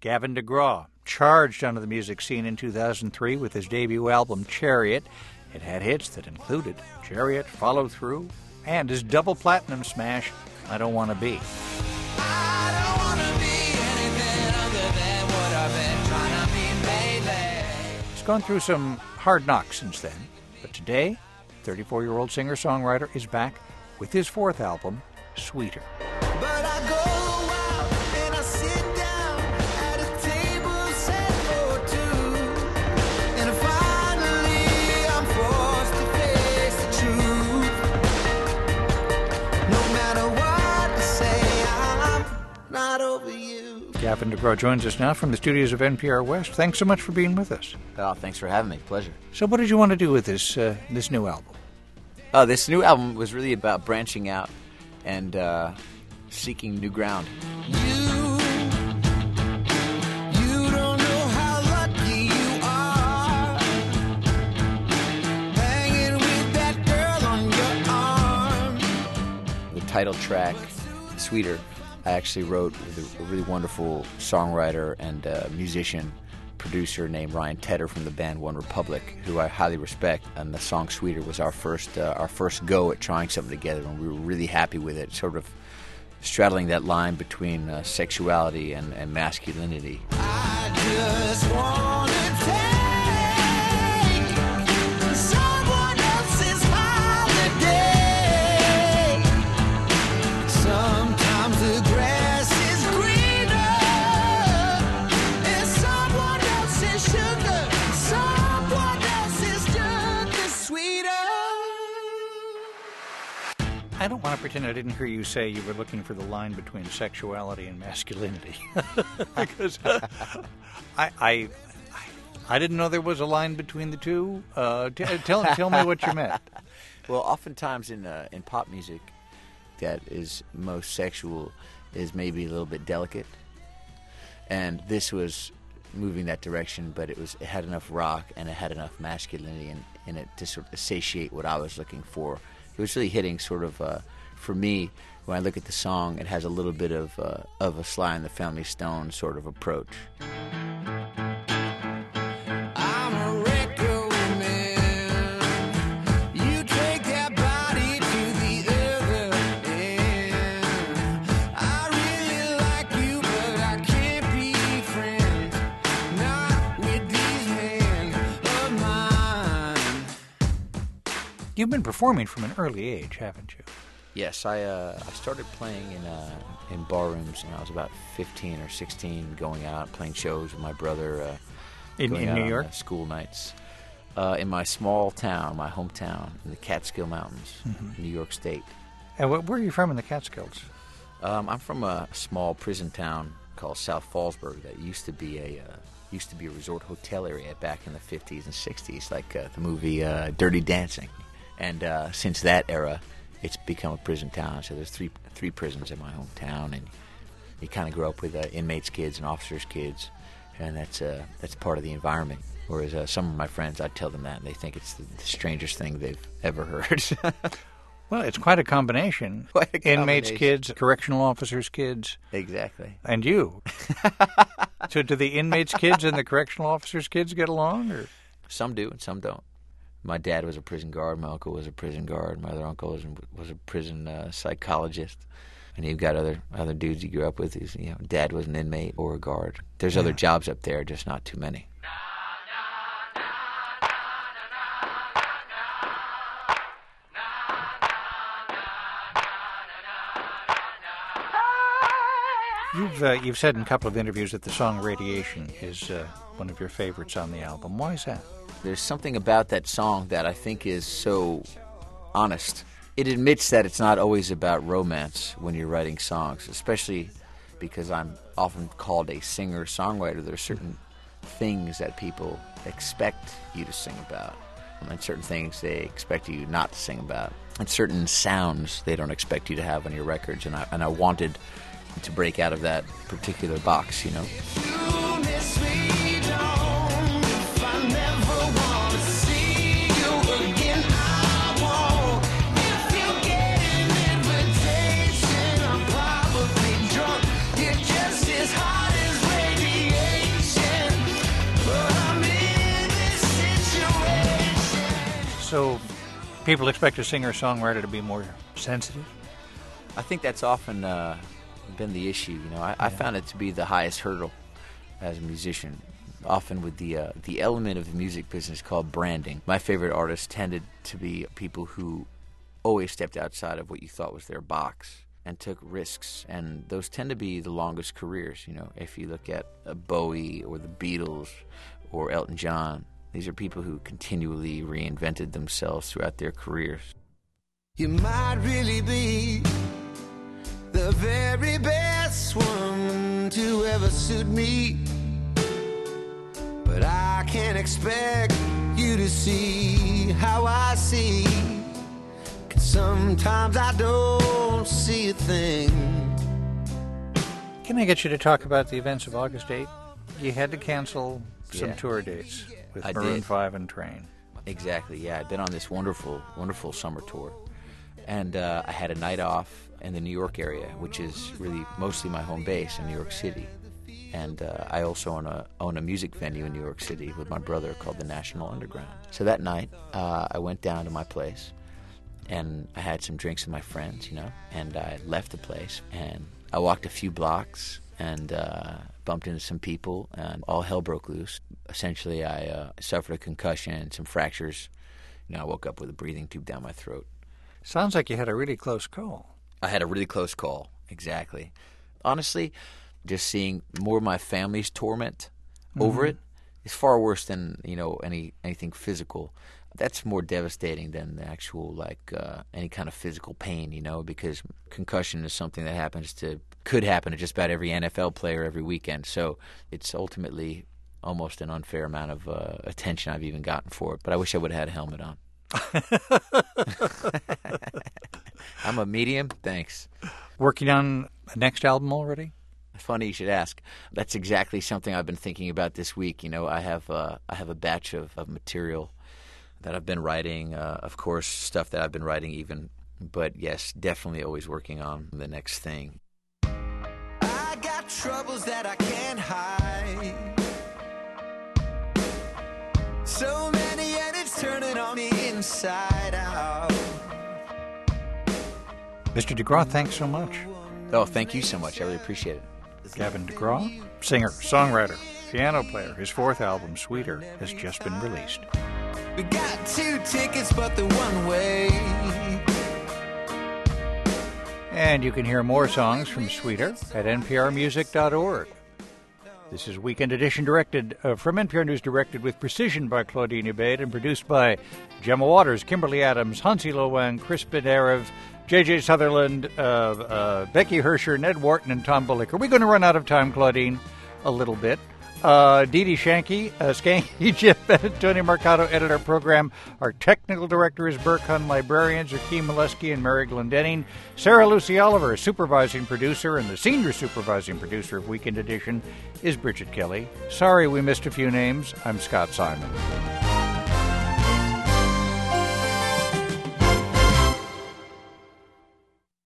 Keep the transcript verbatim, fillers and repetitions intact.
Gavin DeGraw charged onto the music scene in two thousand three with his debut album, Chariot. It had hits that included Chariot, Follow Through, and his double platinum smash, I Don't Want to Be. I don't wanna be anything other than what I've been trying to be lately. He's gone through some hard knocks since then, but today, thirty-four-year-old singer-songwriter is back with his fourth album, Sweeter. But I go out and I sit down at a table set for two, and finally I'm forced to face the truth. No matter what I say, I'm not over you. Gavin DeGraw joins us now from the studios of N P R West. Thanks so much for being with us. Oh, thanks for having me. Pleasure. So what did you want to do with this uh, this new album? Uh, this new album was really about branching out and uh, seeking new ground. You, you don't know how lucky you are, hanging with that girl on your arm. The title track, Sweeter, I actually wrote with a really wonderful songwriter and uh, musician, producer named Ryan Tedder from the band One Republic, who I highly respect. And the song Sweeter was our first uh, our first go at trying something together, and we were really happy with it, sort of straddling that line between uh, sexuality and, and masculinity. I just wanna take someone else's holiday. Sometimes the grass is greener, and someone else's sugar, someone else's sugar sweeter. I don't want to pretend I didn't hear you say you were looking for the line between sexuality and masculinity. Because I, I, I didn't know there was a line between the two. Uh, t- tell, tell me what you meant. Well, oftentimes in uh, in pop music, that is most sexual is maybe a little bit delicate, and this was moving that direction, but it was it had enough rock and it had enough masculinity in, in it to sort of satiate what I was looking for. It was really hitting sort of, uh, for me, when I look at the song, it has a little bit of uh, of a Sly and the Family Stone sort of approach. I'm a record man. You take that body to the other end. I really like you, but I can't be friends. Not with these hands of mine. You've been performing from an early age, haven't you? Yes, I uh, I started playing in uh, in bar rooms when I was about fifteen or sixteen, going out playing shows with my brother. Uh, In, going in out New on, York? uh, school nights, uh, in my small town, my hometown, in the Catskill Mountains, New York State. And wh- where are you from in the Catskills? Um, I'm from a small prison town called South Fallsburg that used to be a uh, used to be a resort hotel area back in the fifties and sixties, like uh, the movie uh, Dirty Dancing. And uh, since that era, it's become a prison town. So there's three three prisons in my hometown, and you kind of grow up with uh, inmates' kids and officers' kids, and that's uh, that's part of the environment. Whereas uh, some of my friends, I tell them that, and they think it's the, the strangest thing they've ever heard. Well, it's quite a combination. Quite a Inmates' combination. kids, correctional officers' kids, Exactly. and you. So do the inmates' kids and the correctional officers' kids get along? Or? Some do and some don't. My dad was a prison guard. My uncle was a prison guard. My other uncle was, was a prison uh, psychologist. And you've got other other dudes you grew up with. Who's, you know, dad was an inmate or a guard. There's Yeah. other jobs up there, just not too many. You've uh, you've said in a couple of interviews that the song "Radiation" is uh, one of your favorites on the album. Why is that? There's something about that song that I think is so honest. It admits that it's not always about romance when you're writing songs, especially because I'm often called a singer-songwriter. There are certain things that people expect you to sing about, and certain things they expect you not to sing about, and certain sounds they don't expect you to have on your records. And I, and I wanted to break out of that particular box, you know. Just as hot as radiation. So people expect a singer-songwriter to be more sensitive? I think that's often uh, been the issue. You know, I, I found it to be the highest hurdle as a musician. Often with the uh, the element of the music business called branding. My favorite artists tended to be people who always stepped outside of what you thought was their box and took risks, and those tend to be the longest careers. You know, if you look at uh, Bowie or the Beatles or Elton John, these are people who continually reinvented themselves throughout their careers. You might really be the very best one to ever suit me, but I can't expect you to see how I see, 'cause sometimes I don't see a thing. Can I get you to talk about the events of August eighth? You had to cancel some Yeah. tour dates with I Maroon did. five and Train. Exactly, yeah. I've been on this wonderful, wonderful summer tour. And uh, I had a night off in the New York area, which is really mostly my home base in New York City. And uh, I also own a, own a music venue in New York City with my brother called the National Underground. So that night, uh, I went down to my place, and I had some drinks with my friends, you know, and I left the place, and I walked a few blocks and uh, bumped into some people, and all hell broke loose. Essentially, I uh, suffered a concussion and some fractures. You know, I woke up with a breathing tube down my throat. Sounds like you had a really close call. I had a really close call, exactly. Honestly, just seeing more of my family's torment over it is far worse than, you know, any anything physical. That's more devastating than the actual, like, uh, any kind of physical pain, you know, because concussion is something that happens to, could happen to just about every N F L player every weekend. So it's ultimately almost an unfair amount of uh, attention I've even gotten for it. But I wish I would have had a helmet on. I'm a medium. Thanks. Working on a next album already? Funny you should ask. That's exactly something I've been thinking about this week. You know, I have uh, I have a batch of, of material that I've been writing. Uh, of course, stuff that I've been writing even. But yes, definitely always working on the next thing. I got troubles that I can't hide. So many, and it's turning on me inside out. Mister DeGraw, thanks so much. Oh, thank you so much. I really appreciate it. Gavin DeGraw, singer, songwriter, piano player. His fourth album, Sweeter, has just been released. We got two tickets, but the one way. And you can hear more songs from Sweeter at N P R music dot org. This is Weekend Edition, directed uh, from N P R News, directed with precision by Claudine Abate and produced by Gemma Waters, Kimberly Adams, Hansi Lowang, Crispin Erev, J J Sutherland, uh, uh, Becky Hersher, Ned Wharton, and Tom Bullock. Are we going to run out of time, Claudine? A little bit. Uh, Dee Dee Shanky, uh, Skanky, Jeff Bennett, Tony Marcato edit our program. Our technical director is Burke Hun. Librarians are Keem Molesky and Mary Glendenning. Sarah Lucy Oliver, supervising producer, and the senior supervising producer of Weekend Edition is Bridget Kelly. Sorry we missed a few names. I'm Scott Simon.